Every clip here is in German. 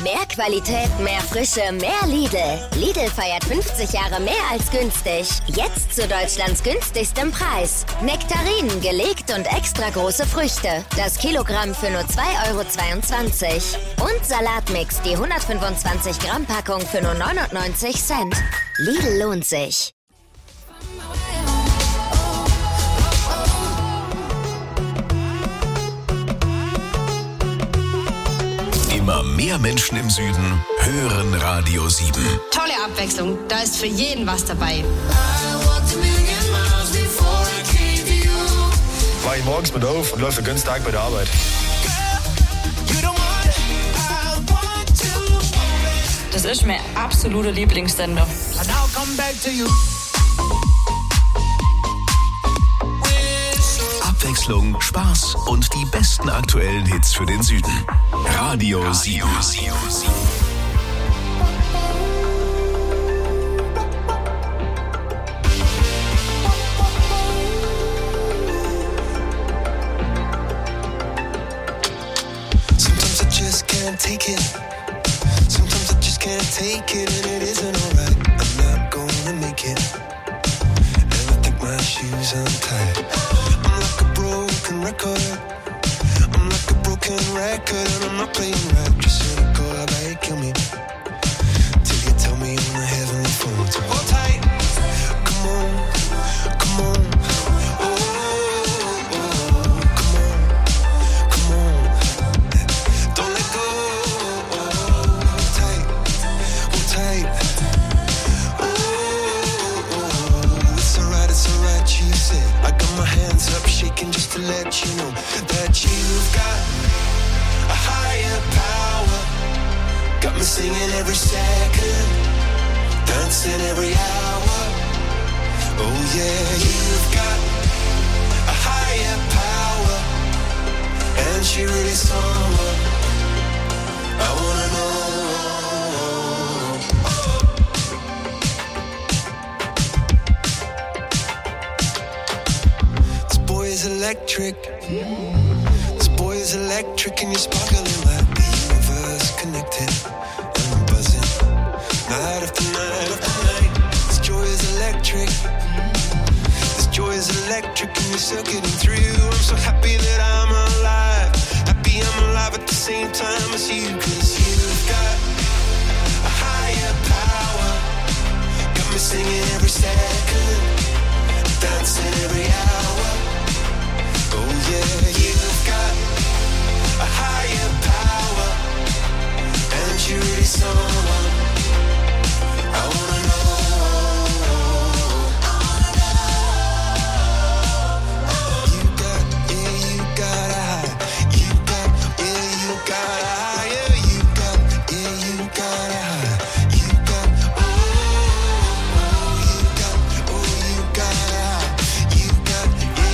Mehr Qualität, mehr Frische, mehr Lidl. Lidl feiert 50 Jahre mehr als günstig. Jetzt zu Deutschlands günstigstem Preis. Nektarinen, gelegt und extra große Früchte. Das Kilogramm für nur 2,22 €. Und Salatmix, die 125 Gramm Packung für nur 99 Cent. Lidl lohnt sich. Immer mehr Menschen im Süden hören Radio 7. Tolle Abwechslung, da ist für jeden was dabei. War ich morgens mit auf und läuft den ganzen Tag bei der Arbeit. Das ist mein absoluter Lieblingssender. Abwechslung, Spaß und die besten aktuellen Hits für den Süden. Radio 7. Sometimes I just can't take it. Sometimes I just can't take it, and it isn't alright. I'm not gonna make it. And I think my shoes untied. I'm like a broken record. I'm like a broken record, and I'm not playing right. Just cynical, how about you kill me? Till you tell me on the heavenly phone to hold tight. Come on, come on. Just to let you know that you've got a higher power. Got me singing every second, dancing every hour. Oh yeah, you've got a higher power, and she really someone I wanna know. Electric. This boy is electric, and you're sparkling like the universe connected. And I'm buzzing night after night after night. This joy is electric. This joy is electric, and you're circuiting through. I'm so happy that I'm alive. Happy I'm alive at the same time as you, 'cause you've got a higher power. Got me singing every second, dancing every hour. Oh yeah, you've got a higher power, and you're really someone I wanna know. You got a high. You got a higher. You got a high. You got, you got a high. You got,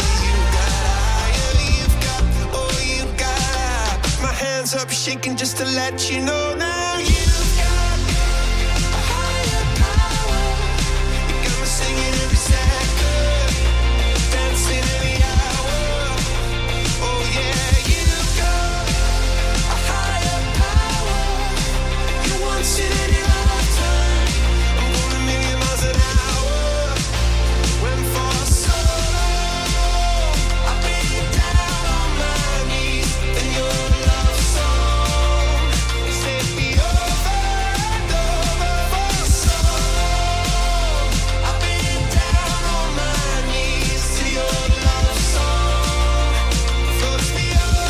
hands up shaking just to let you know now you've got a higher power. You got me singing every second, dancing every hour. Oh yeah, you've got a higher power. You once in any lifetime. I'm going a million miles an hour. Went for so long, I've been down on my knees in your love song. Set me over and over for so long. I've been down on my knees to your love song. Floats me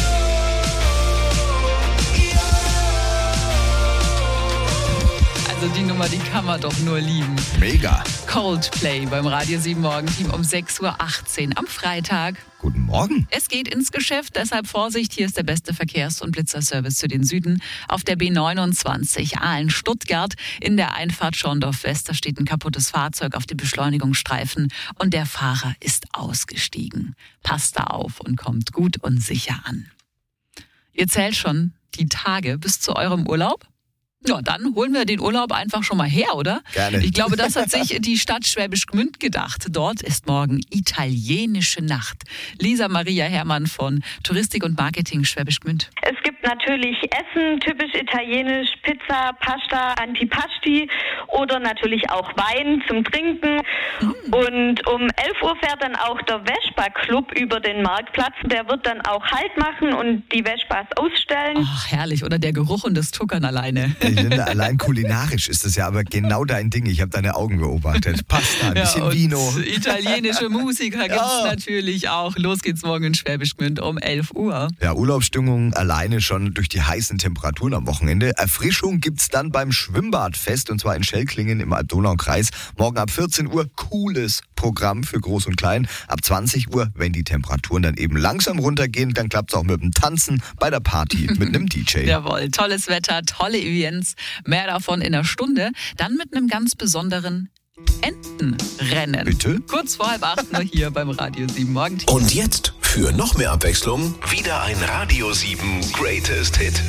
Also die Nummer, die kann man doch nur lieben. Mega. Coldplay beim Radio 7 Morgenteam um 6:18 Uhr am Freitag. Guten Morgen. Es geht ins Geschäft, deshalb Vorsicht. Hier ist der beste Verkehrs- und Blitzerservice zu den Süden. Auf der B29 Aalen-Stuttgart in der Einfahrt Schorndorf-West. Da steht ein kaputtes Fahrzeug auf dem Beschleunigungsstreifen und der Fahrer ist ausgestiegen. Passt da auf und kommt gut und sicher an. Ihr zählt schon die Tage bis zu eurem Urlaub? Ja, dann holen wir den Urlaub einfach schon mal her, oder? Gerne. Ich glaube, das hat sich die Stadt Schwäbisch Gmünd gedacht. Dort ist morgen italienische Nacht. Lisa Maria Herrmann von Touristik und Marketing Schwäbisch Gmünd. Es gibt natürlich Essen, typisch italienisch, Pizza, Pasta, Antipasti oder natürlich auch Wein zum Trinken. Und um 11 Uhr fährt dann auch der Vespa-Club über den Marktplatz. Der wird dann auch Halt machen und die Vespas ausstellen. Ach, herrlich. Oder der Geruch und das Tuckern alleine. Linda, allein kulinarisch ist das ja aber genau dein Ding. Ich habe deine Augen beobachtet. Pasta, ein bisschen und Vino. Italienische Musiker gibt's natürlich auch. Los geht's morgen in Schwäbisch Gmünd um 11 Uhr. Ja, Urlaubsstimmung alleine schon durch die heißen Temperaturen am Wochenende. Erfrischung gibt's dann beim Schwimmbadfest und zwar in Schellklingen im Alb-Donau-Kreis. Morgen ab 14 Uhr cooles Programm für Groß und Klein. Ab 20 Uhr, wenn die Temperaturen dann eben langsam runtergehen, dann klappt's auch mit dem Tanzen bei der Party mit einem DJ. Jawohl, tolles Wetter, tolle Events. Mehr davon in einer Stunde. Dann mit einem ganz besonderen Entenrennen. Bitte? Kurz vor 7:30 nur hier beim Radio 7 Morgen. Und jetzt, für noch mehr Abwechslung, wieder ein Radio 7 Greatest Hit.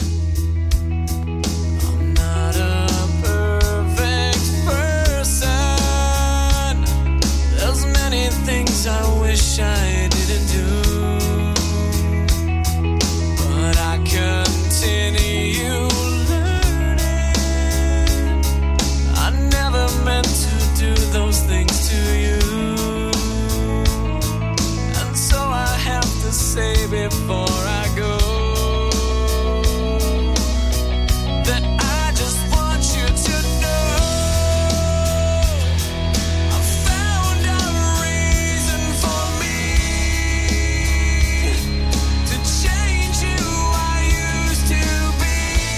Not a perfect person. There's many things I wish I didn't do. But I continue learning. I never meant to do those things to you. And so I have to say before I go that I just want you to know I found a reason for me to change who I used to be.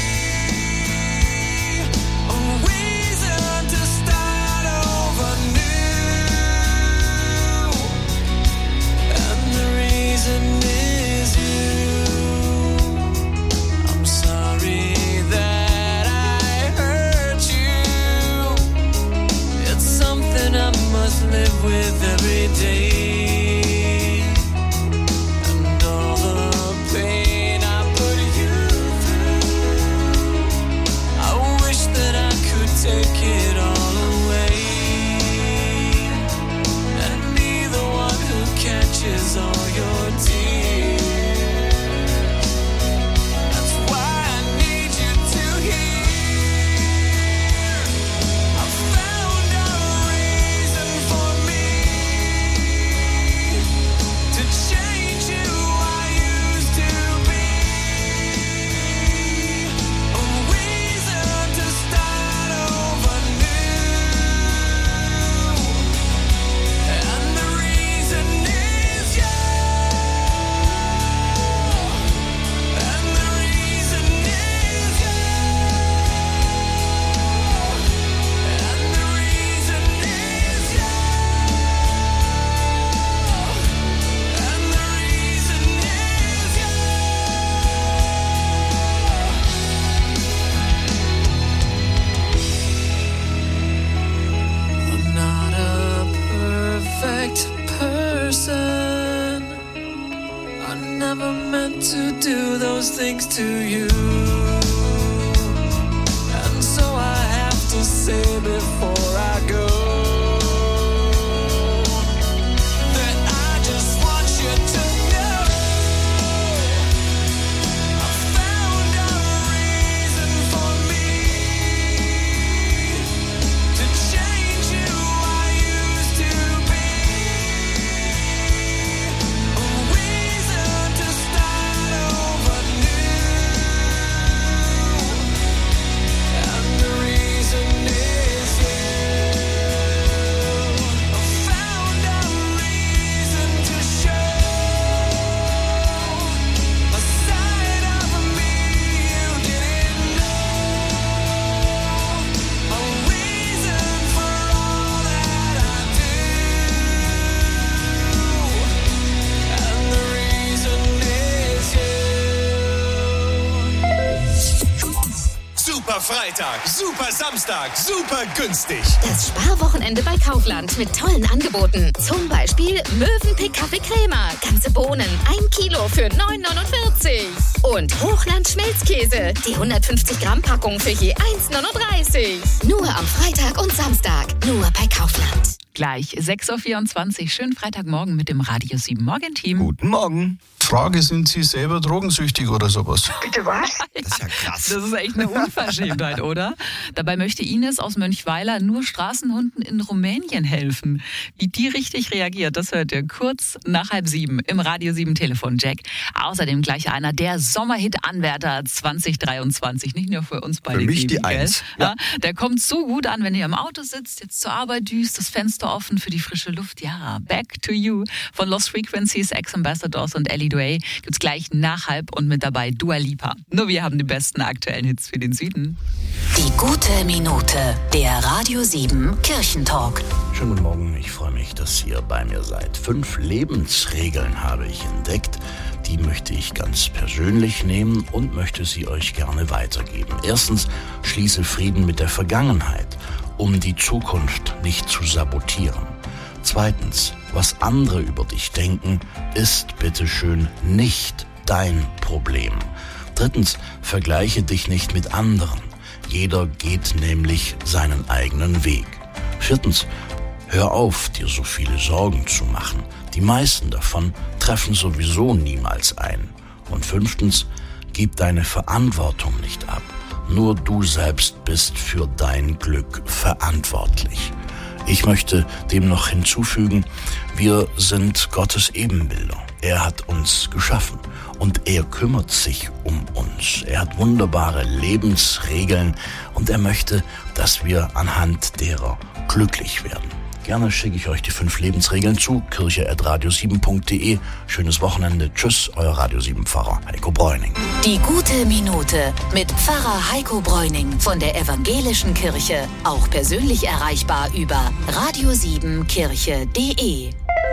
A reason to start over new. And the reason is you. I'm sorry that I hurt you. It's something I must live with every day. And all the pain I put you through, I wish that I could take it all away. And be the one who catches all your tears. That's why I need you to hear. I found a reason for me Super Freitag, super Samstag, super günstig. Das Sparwochenende bei Kaufland mit tollen Angeboten. Zum Beispiel Mövenpick Kaffee-Crema. Ganze Bohnen, 1 Kilo für 9,49. Und Hochland Schmelzkäse. Die 150 Gramm Packung für je 1,39. Nur am Freitag und Samstag. Nur bei Kaufland. Gleich 6.24 Uhr. Schönen Freitagmorgen mit dem Radio 7 Morgenteam. Guten Morgen. Frage, sind Sie selber drogensüchtig oder sowas? Bitte was? Das ist ja krass. Das ist echt eine Unverschämtheit, oder? Dabei möchte Ines aus Mönchweiler nur Straßenhunden in Rumänien helfen. Wie die richtig reagiert, das hört ihr kurz nach 6:30 im Radio 7 Telefonjack. Außerdem gleich einer der Sommerhit-Anwärter 2023. Nicht nur für uns beide. Für mich die Eins. Ja. Der kommt so gut an, wenn ihr im Auto sitzt, jetzt zur Arbeit düst, das Fenster offen für die frische Luft. Ja, Back to You von Lost Frequencies, Ex-Ambassadors und Ellie Duay gibt's gleich nach 6:30 und mit dabei Dua Lipa. Nur wir haben die besten aktuellen Hits für den Süden. Die gute Minute, der Radio 7 Kirchentalk. Schönen guten Morgen, ich freue mich, dass ihr bei mir seid. 5 Lebensregeln habe ich entdeckt, die möchte ich ganz persönlich nehmen und möchte sie euch gerne weitergeben. Erstens, schließe Frieden mit der Vergangenheit, um die Zukunft nicht zu sabotieren. Zweitens, was andere über dich denken, ist bitteschön nicht dein Problem. Drittens, vergleiche dich nicht mit anderen. Jeder geht nämlich seinen eigenen Weg. Viertens, hör auf, dir so viele Sorgen zu machen. Die meisten davon treffen sowieso niemals ein. Und 5. gib deine Verantwortung nicht ab. Nur du selbst bist für dein Glück verantwortlich. Ich möchte dem noch hinzufügen, wir sind Gottes Ebenbilder. Er hat uns geschaffen und er kümmert sich um uns. Er hat wunderbare Lebensregeln und er möchte, dass wir anhand derer glücklich werden. Gerne schicke ich euch die 5 Lebensregeln zu, kirche@radio7.de. Schönes Wochenende. Tschüss, euer Radio 7 Pfarrer Heiko Bräuning. Die gute Minute mit Pfarrer Heiko Bräuning von der Evangelischen Kirche. Auch persönlich erreichbar über radio7kirche.de.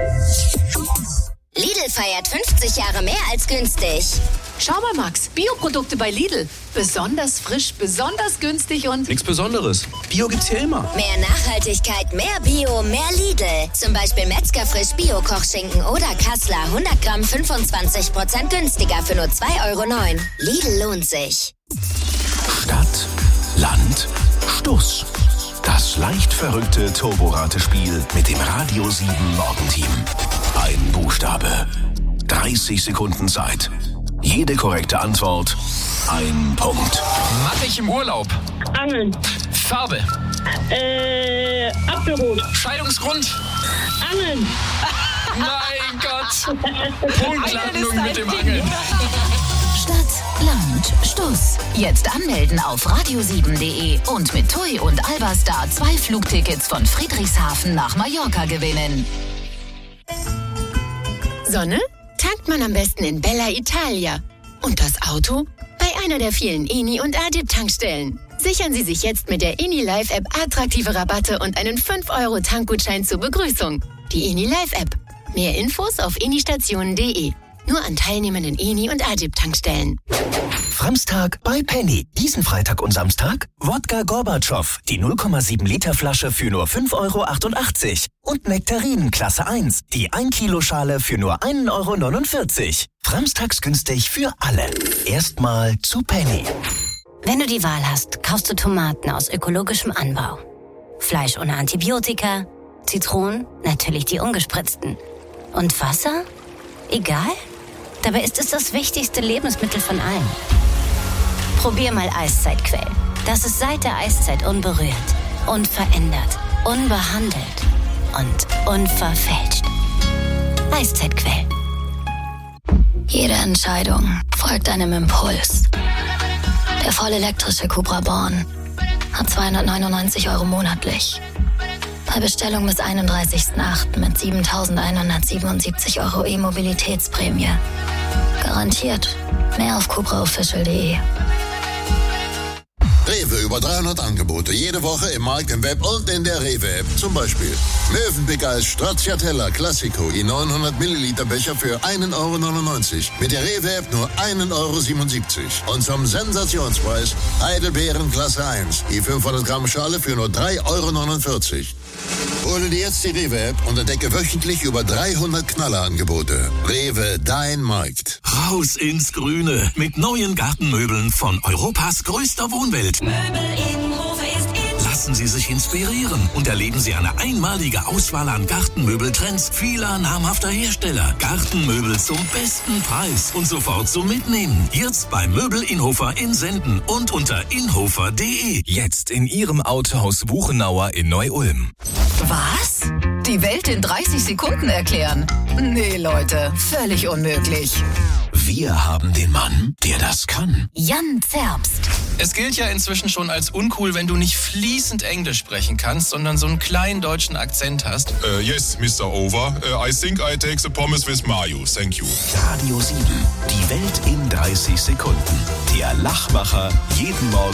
Lidl feiert 50 Jahre mehr als günstig. Schau mal, Max, Bioprodukte bei Lidl. Besonders frisch, besonders günstig und... Nichts Besonderes. Bio gibt's hier immer. Mehr Nachhaltigkeit, mehr Bio, mehr Lidl. Zum Beispiel Metzgerfrisch Bio-Kochschinken oder Kassler 100 Gramm 25% günstiger für nur 2,09 €. Lidl lohnt sich. Stadt, Land, Stuss. Das leicht verrückte Turbo-Ratespiel mit dem Radio 7 Morgenteam. Ein Buchstabe. 30 Sekunden Zeit. Jede korrekte Antwort, 1 Punkt. Mache ich im Urlaub. Angeln. Farbe. Apfelrot. Scheidungsgrund. Angeln. Mein Gott. Punktlandung mit dem Angeln. Stadt, Land, Stuss. Jetzt anmelden auf radio7.de und mit TUI und Albastar 2 Flugtickets von Friedrichshafen nach Mallorca gewinnen. Sonne? Tankt man am besten in Bella Italia. Und das Auto? Bei einer der vielen Eni und Adip Tankstellen. Sichern Sie sich jetzt mit der Eni Live App attraktive Rabatte und einen 5 € Tankgutschein zur Begrüßung. Die Eni Live App. Mehr Infos auf enistationen.de. Nur an teilnehmenden Eni und Adip Tankstellen. Framstag bei Penny. Diesen Freitag und Samstag Wodka Gorbatschow, die 0,7 Liter Flasche für nur 5,88 € und Nektarinen Klasse 1, die 1 Kilo Schale für nur 1,49 €. Framstags günstig für alle. Erstmal zu Penny. Wenn du die Wahl hast, kaufst du Tomaten aus ökologischem Anbau. Fleisch ohne Antibiotika, Zitronen, natürlich die ungespritzten. Und Wasser? Egal? Dabei ist es das wichtigste Lebensmittel von allen. Probier mal Eiszeitquell. Das ist seit der Eiszeit unberührt, unverändert, unbehandelt und unverfälscht. Eiszeitquell. Jede Entscheidung folgt einem Impuls. Der vollelektrische Cupra Born hat 299 € monatlich. Bei Bestellung bis 31.08. mit 7.177 € E-Mobilitätsprämie. Garantiert. Mehr auf cupraofficial.de. Rewe über 300 Angebote. Jede Woche im Markt, im Web und in der Rewe-App. Zum Beispiel Mövenpick als Stracciatella Classico. Die 900 Milliliter Becher für 1,99 Euro. Mit der Rewe-App nur 1,77 Euro. Und zum Sensationspreis Heidelbeeren Klasse 1. Die 500 Gramm Schale für nur 3,49 Euro. Hole dir jetzt die Rewe-App und entdecke wöchentlich über 300 Knallerangebote. Rewe, dein Markt. Raus ins Grüne mit neuen Gartenmöbeln von Europas größter Wohnwelt. Möbel-Innenhof ist in. Lassen Sie sich inspirieren und erleben Sie eine einmalige Auswahl an Gartenmöbeltrends vieler namhafter Hersteller. Gartenmöbel zum besten Preis und sofort zum Mitnehmen. Jetzt bei Möbel-Innhofer in Senden und unter inhofer.de. Jetzt in Ihrem Autohaus Buchenauer in Neu-Ulm. Was? Die Welt in 30 Sekunden erklären? Nee, Leute, völlig unmöglich. Wir haben den Mann, der das kann. Jan Zerbst. Es gilt ja inzwischen schon als uncool, wenn du nicht fließend Englisch sprechen kannst, sondern so einen kleinen deutschen Akzent hast. Yes, Mr. Over. I think I take the pommes with mayo. Thank you. Radio 7. Die Welt in 30 Sekunden. Der Lachmacher jeden Morgen.